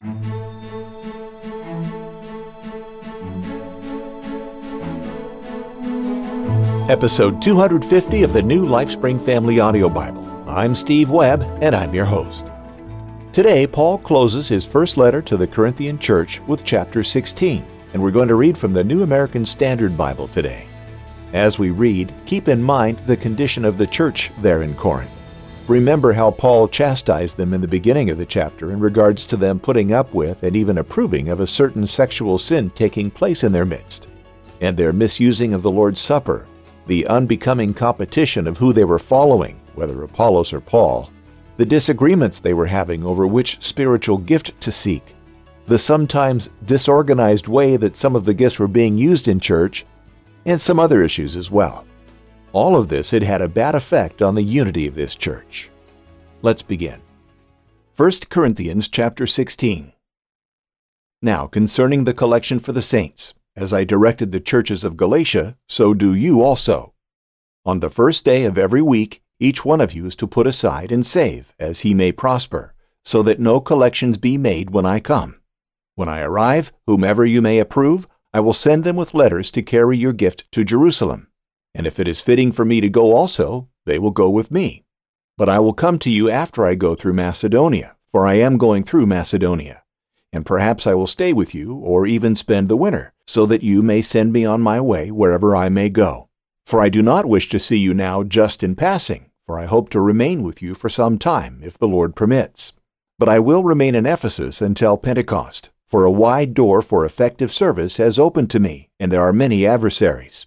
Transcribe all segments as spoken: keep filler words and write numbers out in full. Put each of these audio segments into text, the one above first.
Episode two hundred fifty of the New LifeSpring Family Audio Bible. I'm Steve Webb, and I'm your host. Today, Paul closes his first letter to the Corinthian church with chapter sixteen, and we're going to read from the New American Standard Bible today. As we read, keep in mind the condition of the church there in Corinth. Remember how Paul chastised them in the beginning of the chapter in regards to them putting up with and even approving of a certain sexual sin taking place in their midst, and their misusing of the Lord's Supper, the unbecoming competition of who they were following, whether Apollos or Paul, the disagreements they were having over which spiritual gift to seek, the sometimes disorganized way that some of the gifts were being used in church, and some other issues as well. All of this had had a bad effect on the unity of this church. Let's begin. First Corinthians chapter sixteen. Now concerning the collection for the saints, as I directed the churches of Galatia, so do you also. On the first day of every week, each one of you is to put aside and save, as he may prosper, so that no collections be made when I come. When I arrive, whomever you may approve, I will send them with letters to carry your gift to Jerusalem. And if it is fitting for me to go also, they will go with me. But I will come to you after I go through Macedonia, for I am going through Macedonia. And perhaps I will stay with you, or even spend the winter, so that you may send me on my way wherever I may go. For I do not wish to see you now just in passing, for I hope to remain with you for some time, if the Lord permits. But I will remain in Ephesus until Pentecost, for a wide door for effective service has opened to me, and there are many adversaries.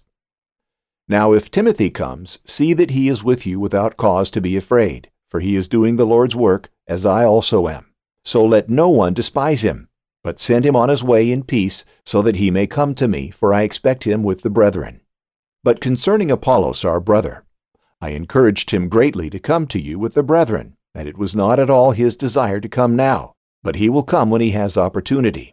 Now if Timothy comes, see that he is with you without cause to be afraid, for he is doing the Lord's work, as I also am. So let no one despise him, but send him on his way in peace, so that he may come to me, for I expect him with the brethren. But concerning Apollos our brother, I encouraged him greatly to come to you with the brethren, and it was not at all his desire to come now, but he will come when he has opportunity.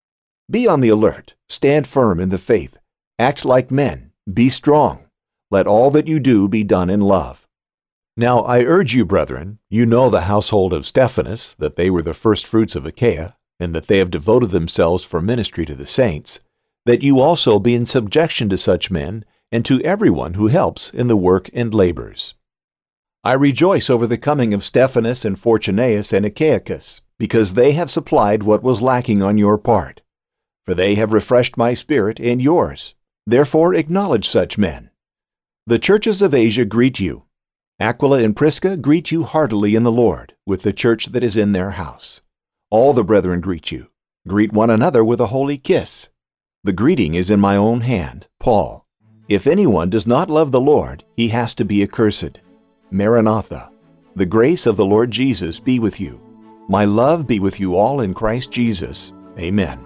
Be on the alert, stand firm in the faith, act like men, be strong. Let all that you do be done in love. Now I urge you, brethren, you know the household of Stephanas, that they were the firstfruits of Achaia, and that they have devoted themselves for ministry to the saints, that you also be in subjection to such men, and to everyone who helps in the work and labors. I rejoice over the coming of Stephanas and Fortunatus and Achaicus, because they have supplied what was lacking on your part. For they have refreshed my spirit and yours. Therefore acknowledge such men. The churches of Asia greet you. Aquila and Prisca greet you heartily in the Lord, with the church that is in their house. All the brethren greet you. Greet one another with a holy kiss. The greeting is in my own hand, Paul. If anyone does not love the Lord, he has to be accursed. Maranatha. The grace of the Lord Jesus be with you. My love be with you all in Christ Jesus. Amen.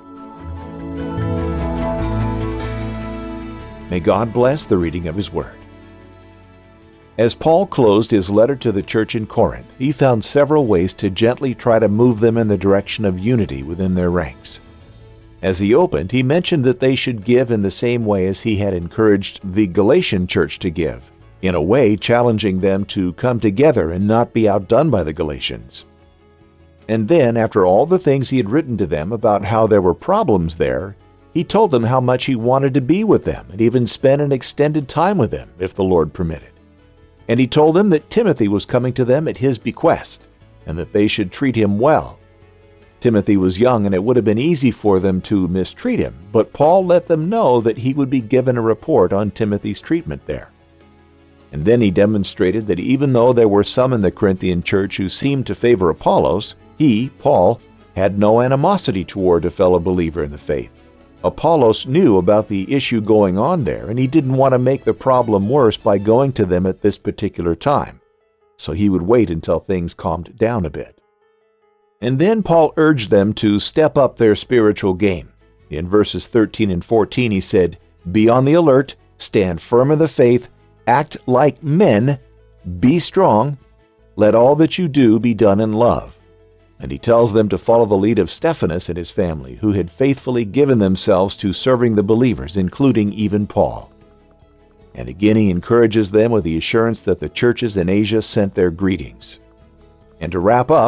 May God bless the reading of His Word. As Paul closed his letter to the church in Corinth, he found several ways to gently try to move them in the direction of unity within their ranks. As he opened, he mentioned that they should give in the same way as he had encouraged the Galatian church to give, in a way challenging them to come together and not be outdone by the Galatians. And then, after all the things he had written to them about how there were problems there, he told them how much he wanted to be with them and even spend an extended time with them, if the Lord permitted. And he told them that Timothy was coming to them at his bequest, and that they should treat him well. Timothy was young, and it would have been easy for them to mistreat him, but Paul let them know that he would be given a report on Timothy's treatment there. And then he demonstrated that even though there were some in the Corinthian church who seemed to favor Apollos, he, Paul, had no animosity toward a fellow believer in the faith. Apollos knew about the issue going on there, and he didn't want to make the problem worse by going to them at this particular time, so he would wait until things calmed down a bit. And then Paul urged them to step up their spiritual game. In verses thirteen and fourteen he said, "Be on the alert, stand firm in the faith, act like men, be strong, let all that you do be done in love." And he tells them to follow the lead of Stephanas and his family, who had faithfully given themselves to serving the believers, including even Paul. And again he encourages them with the assurance that the churches in Asia sent their greetings. And to wrap up,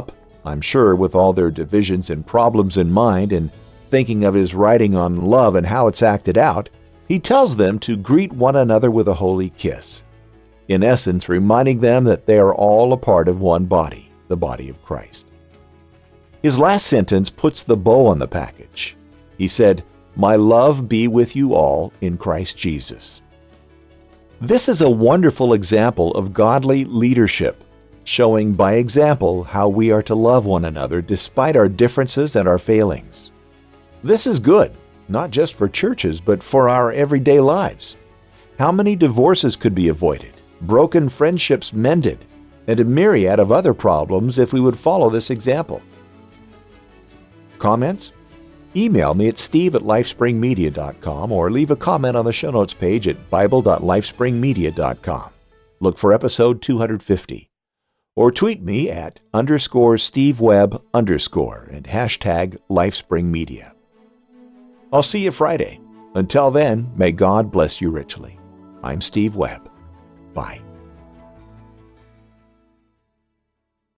I'm sure with all their divisions and problems in mind and thinking of his writing on love and how it's acted out, he tells them to greet one another with a holy kiss, in essence reminding them that they are all a part of one body, the body of Christ. His last sentence puts the bow on the package. He said, "My love be with you all in Christ Jesus." This is a wonderful example of godly leadership, showing by example how we are to love one another despite our differences and our failings. This is good, not just for churches, but for our everyday lives. How many divorces could be avoided, broken friendships mended, and a myriad of other problems if we would follow this example? Comments? Email me at steve at lifespringmedia dot com or leave a comment on the show notes page at bible dot lifespringmedia dot com. Look for episode two hundred fifty. Or tweet me at underscore Steve Webb underscore and hashtag LifespringMedia. I'll see you Friday. Until then, may God bless you richly. I'm Steve Webb. Bye.